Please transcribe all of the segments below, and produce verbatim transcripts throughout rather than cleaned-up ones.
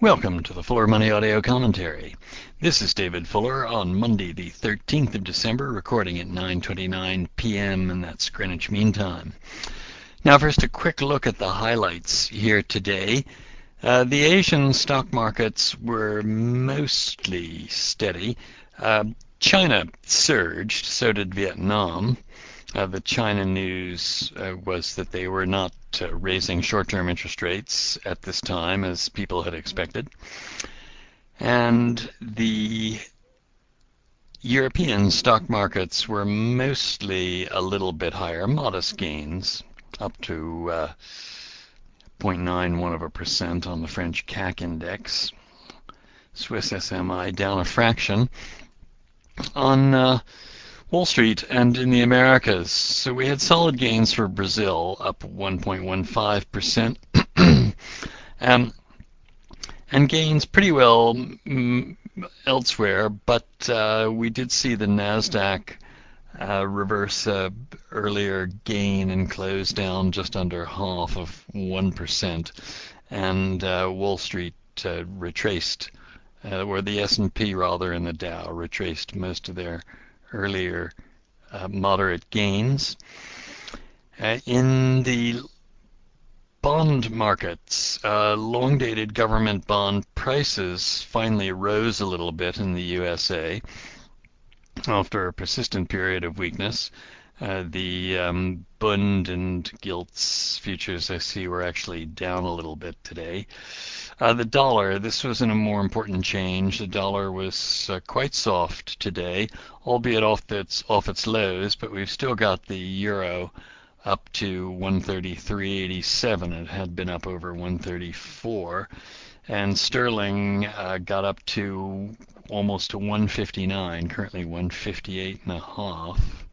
Welcome to the Fuller Money Audio Commentary. This is David Fuller on Monday the thirteenth of December, recording at nine twenty-nine p m and that's Greenwich Mean Time. Now first a quick look at the highlights here today. Uh, the Asian stock markets were mostly steady. Uh, China surged, so did Vietnam. Uh, the China news uh, was that they were not uh, raising short-term interest rates at this time as people had expected. And the European stock markets were mostly a little bit higher, modest gains, up to uh, zero point nine one of a percent on the French C A C index. Swiss S M I down a fraction. On uh, Wall Street and in the Americas, so we had solid gains for Brazil, up one point one five percent, um, and gains pretty well mm, elsewhere, but uh, we did see the NASDAQ uh, reverse uh, earlier gain and close down just under half of one percent, and uh, Wall Street uh, retraced, uh, or the S and P rather, and the Dow retraced most of their earlier uh, moderate gains. Uh, in the bond markets, uh, long-dated government bond prices finally rose a little bit in the U S A after a persistent period of weakness. Uh, the um, Bund and Gilts futures I see were actually down a little bit today. Uh, the dollar, this was in a more important change. The dollar was uh, quite soft today, albeit off its, off its lows, but we've still got the euro up to one thirty-three eighty-seven. It had been up over one thirty-four. And sterling uh, got up to almost to one fifty-nine, currently one fifty-eight and a half.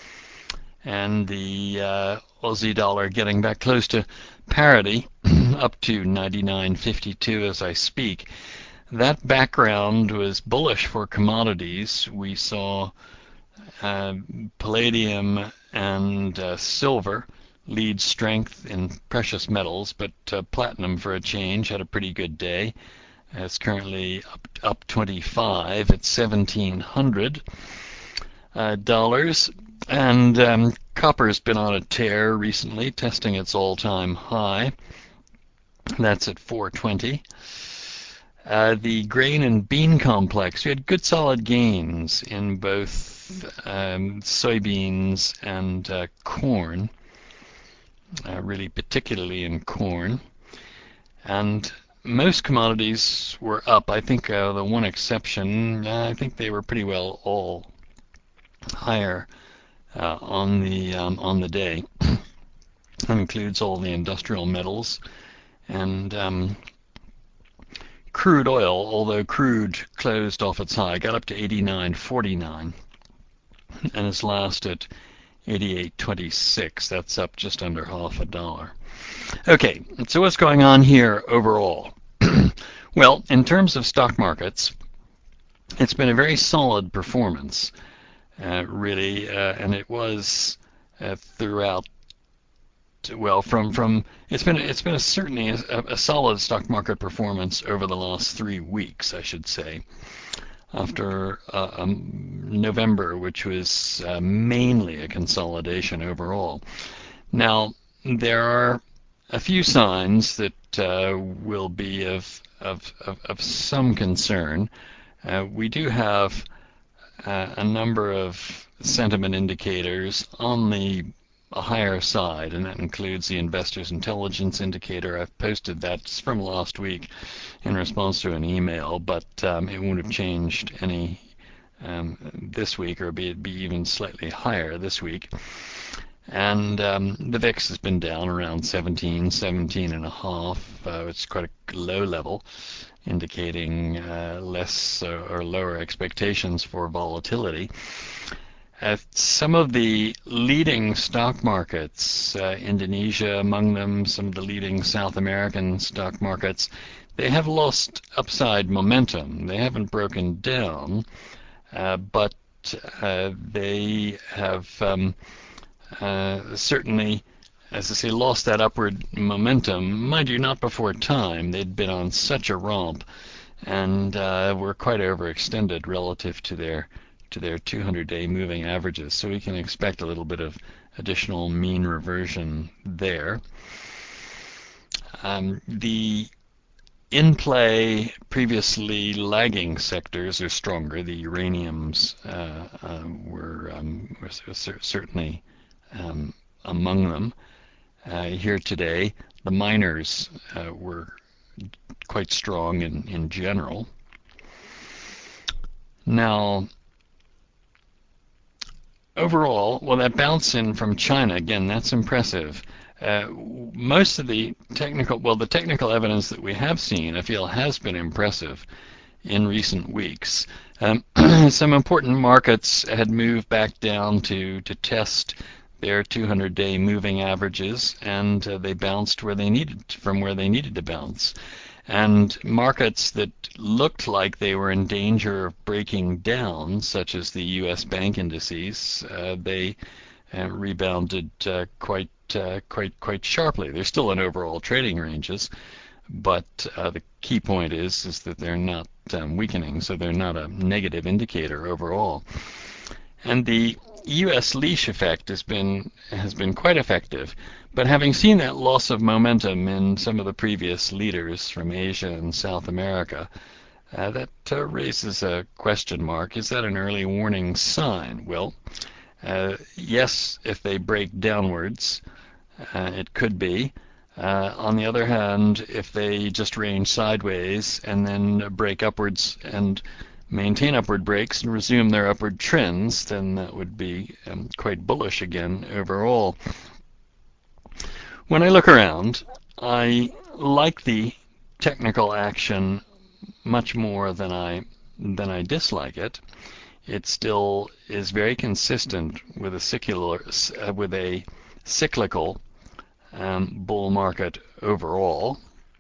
And the uh, Aussie dollar getting back close to parity, up to ninety-nine fifty-two as I speak. That background was bullish for commodities. We saw uh, palladium and uh, silver lead strength in precious metals, but uh, platinum for a change had a pretty good day. It's currently up, up twenty-five at seventeen hundred uh, dollars. And um, copper's been on a tear recently, testing its all-time high. That's at four twenty. Uh, the grain and bean complex, we had good solid gains in both um, soybeans and uh, corn, uh, really particularly in corn. And most commodities were up. I think uh, the one exception, uh, I think they were pretty well all higher Uh, on the um, on the day. That includes all the industrial metals and um, crude oil. Although crude closed off its high, got up to eighty-nine forty-nine, and is last at eighty-eight twenty-six. That's up just under half a dollar. Okay, so what's going on here overall? Well, in terms of stock markets, it's been a very solid performance. Uh, really, uh, and it was uh, throughout. Well, from from it's been it's been a, certainly a, a solid stock market performance over the last three weeks, I should say. After uh, um, November, which was uh, mainly a consolidation overall. Now there are a few signs that uh, will be of of, of of some concern. Uh, we do have Uh, a number of sentiment indicators on the higher side, and that includes the Investors Intelligence Indicator. I've posted that from last week in response to an email, but um, it won't have changed any um, this week, or be, be even slightly higher this week. And um, the V I X has been down around seventeen, seventeen and a half. Uh, it's quite a low level, indicating uh, less uh, or lower expectations for volatility. Uh, some of the leading stock markets, uh, Indonesia among them, some of the leading South American stock markets, they have lost upside momentum. They haven't broken down, uh, but uh, they have um, uh, certainly as I say, lost that upward momentum. Mind you, not before time. They'd been on such a romp, and uh, were quite overextended relative to their to their two hundred day moving averages. So we can expect a little bit of additional mean reversion there. Um, the in play, previously lagging sectors are stronger. The uraniums uh, uh, were, um, were certainly um, among them. Uh, here today, the miners uh, were quite strong in, in general. Now, overall, well, that bounce in from China, again, that's impressive. Uh, most of the technical, well, the technical evidence that we have seen, I feel, has been impressive in recent weeks. Um, some important markets had moved back down to, to test their two hundred day moving averages, and uh, they bounced where they needed, from where they needed to bounce. And markets that looked like they were in danger of breaking down, such as the U S bank indices, uh, they uh, rebounded uh, quite uh, quite quite sharply. They're still in overall trading ranges, but uh, the key point is is that they're not um, weakening, so they're not a negative indicator overall. And the U S leash effect has been has been quite effective. But having seen that loss of momentum in some of the previous leaders from Asia and South America, uh, that uh, raises a question mark. Is that an early warning sign? Well, uh, yes, if they break downwards, uh, it could be. Uh, on the other hand, if they just range sideways and then break upwards and maintain upward breaks and resume their upward trends, then that would be um, quite bullish again overall. When I look around, I like the technical action much more than I than I dislike it. It still is very consistent with a secular, uh, with a cyclical um, bull market overall.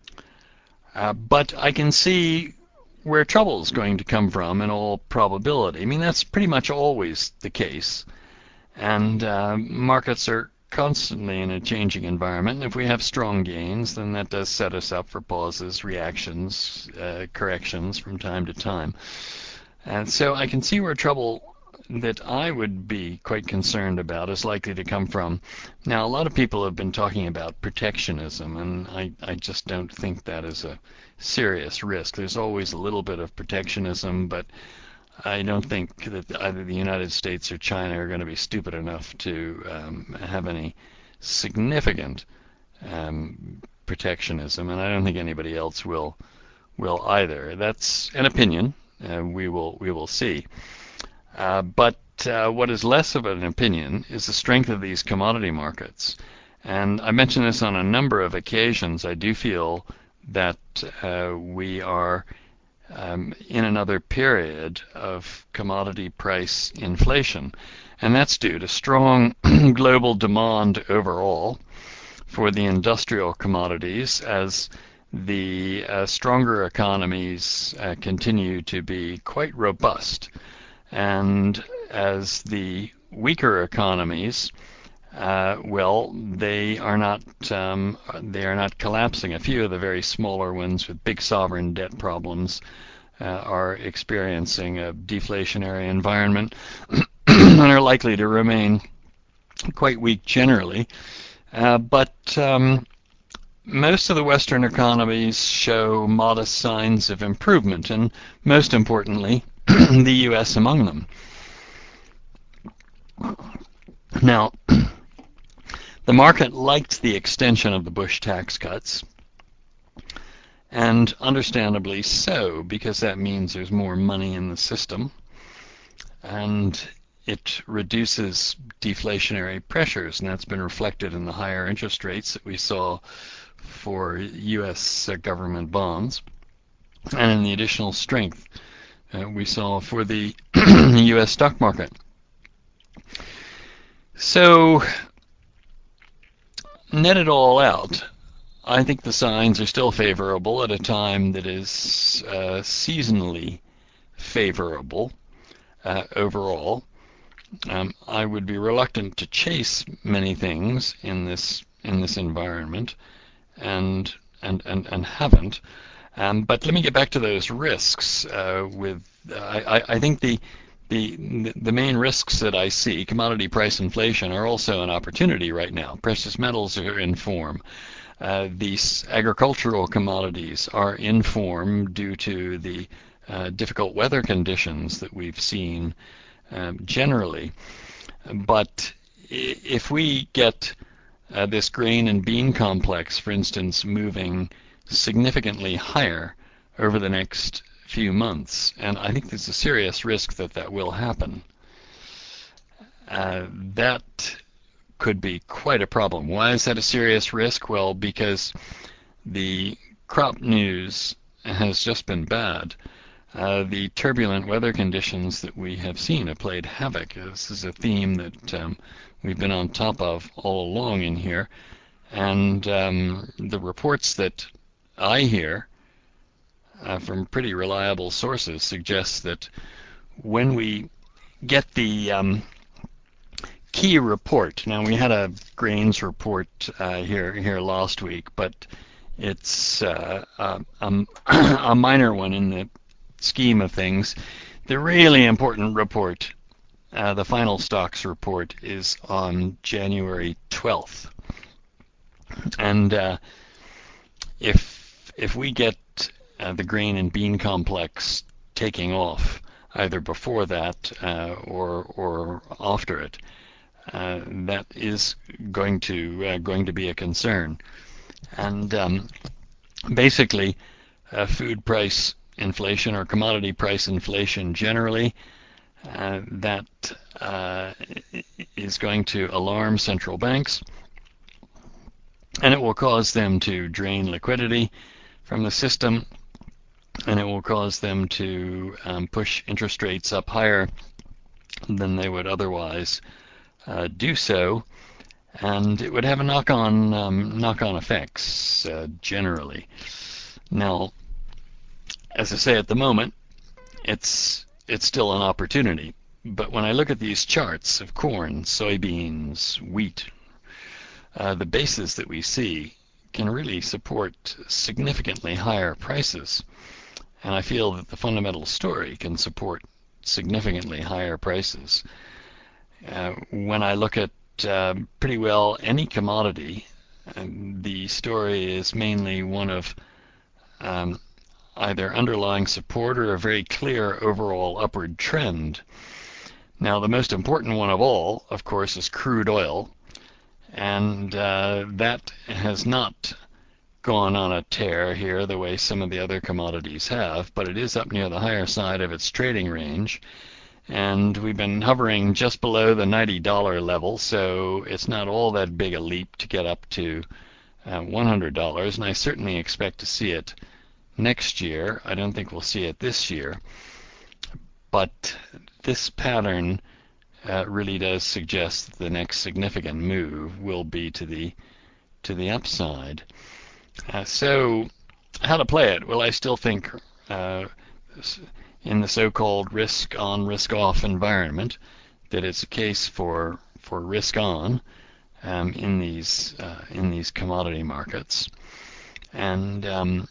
Uh, but I can see where trouble is going to come from in all probability. I mean, that's pretty much always the case. And uh, markets are constantly in a changing environment. And if we have strong gains, then that does set us up for pauses, reactions, uh, corrections from time to time. And so I can see where trouble that I would be quite concerned about is likely to come from. Now, a lot of people have been talking about protectionism, and I, I just don't think that is a serious risk. There's always a little bit of protectionism, but I don't think that either the United States or China are going to be stupid enough to um, have any significant um, protectionism, and I don't think anybody else will will either. That's an opinion. Uh, we will we will see. Uh, but uh, what is less of an opinion is the strength of these commodity markets. And I mentioned this on a number of occasions. I do feel that uh, we are Um, in another period of commodity price inflation. And that's due to strong global demand overall for the industrial commodities as the uh, stronger economies uh, continue to be quite robust. And as the weaker economies, uh, well, they are not um, they are not collapsing. A few of the very smaller ones with big sovereign debt problems uh, are experiencing a deflationary environment and are likely to remain quite weak generally. Uh, but um, most of the Western economies show modest signs of improvement, and most importantly, the U S among them. Now, the market liked the extension of the Bush tax cuts, and understandably so, because that means there's more money in the system, and it reduces deflationary pressures, and that's been reflected in the higher interest rates that we saw for U S government bonds, and in the additional strength uh, we saw for the U S stock market. So, net it all out, I think the signs are still favorable at a time that is uh, seasonally favorable uh, overall. Um, I would be reluctant to chase many things in this in this environment and and and, and haven't. Um, but let me get back to those risks. Uh, with uh, I, I think the the the main risks that I see, commodity price inflation, are also an opportunity right now. Precious metals are in form. Uh, these agricultural commodities are in form due to the uh, difficult weather conditions that we've seen um, generally. But if we get uh, this grain and bean complex, for instance, moving significantly higher over the next few months, and I think there's a serious risk that that will happen, uh, that could be quite a problem. Why is that a serious risk? Well, because the crop news has just been bad. Uh, the turbulent weather conditions that we have seen have played havoc. This is a theme that um, we've been on top of all along in here. And um, the reports that I hear uh, from pretty reliable sources suggest that when we get the um, key report, now we had a grains report uh, here here last week, but it's uh, a, a minor one in the scheme of things. The really important report, uh, the final stocks report, is on January twelfth. And uh, if if we get uh, the grain and bean complex taking off either before that uh, or or after it, uh, that is going to uh, going to be a concern. And um, basically, uh, food price inflation or commodity price inflation generally, uh, that uh, is going to alarm central banks, and it will cause them to drain liquidity from the system, and it will cause them to um, push interest rates up higher than they would otherwise uh, do so, and it would have a knock-on um, knock-on effects uh, generally. Now, as I say, at the moment, it's it's still an opportunity. But when I look at these charts of corn, soybeans, wheat, uh, the bases that we see can really support significantly higher prices. And I feel that the fundamental story can support significantly higher prices. Uh, when I look at uh, pretty well any commodity, um, the story is mainly one of um, either underlying support or a very clear overall upward trend. Now, the most important one of all, of course, is crude oil, and uh, that has not gone on a tear here the way some of the other commodities have, but it is up near the higher side of its trading range, and we've been hovering just below the ninety dollar level, so it's not all that big a leap to get up to uh, one hundred dollars, and I certainly expect to see it next year. I don't think we'll see it this year, but this pattern uh, really does suggest that the next significant move will be to the to the upside. Uh, so, how to play it? Well, I still think uh, in the so-called risk-on, risk-off environment that it's a case for for risk-on um, in these uh, in these commodity markets, and um,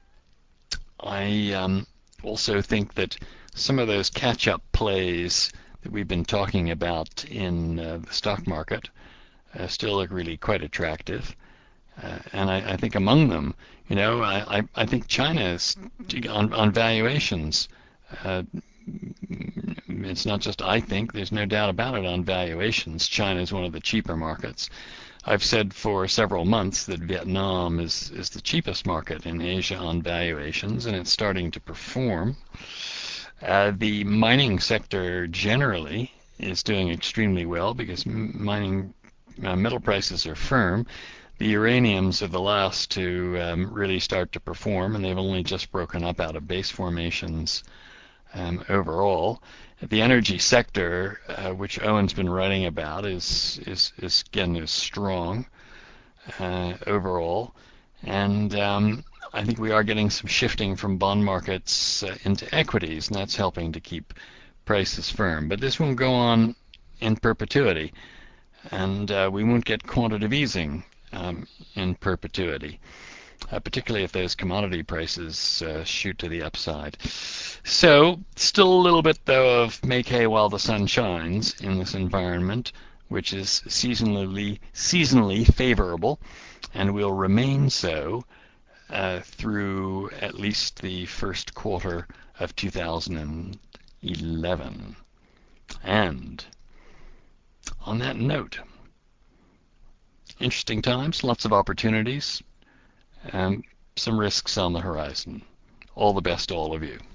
I um, also think that some of those catch-up plays that we've been talking about in uh, the stock market uh, still look really quite attractive. Uh, and I, I think among them, you know, I, I, I think China is on, on valuations. Uh, it's not just I think, there's no doubt about it on valuations. China is one of the cheaper markets. I've said for several months that Vietnam is, is the cheapest market in Asia on valuations, and it's starting to perform. Uh, the mining sector generally is doing extremely well because mining uh, metal prices are firm. The uraniums are the last to um, really start to perform, and they've only just broken up out of base formations um, overall. The energy sector, uh, which Owen's been writing about, is is, is again is strong uh, overall, and um, I think we are getting some shifting from bond markets uh, into equities, and that's helping to keep prices firm. But this won't go on in perpetuity, and uh, we won't get quantitative easing um, in perpetuity, uh, particularly if those commodity prices uh, shoot to the upside. So, still a little bit though of make hay while the sun shines in this environment, which is seasonally seasonally favorable, and will remain so uh, through at least the first quarter of two thousand eleven. And on that note, interesting times, lots of opportunities, and some risks on the horizon. All the best to all of you.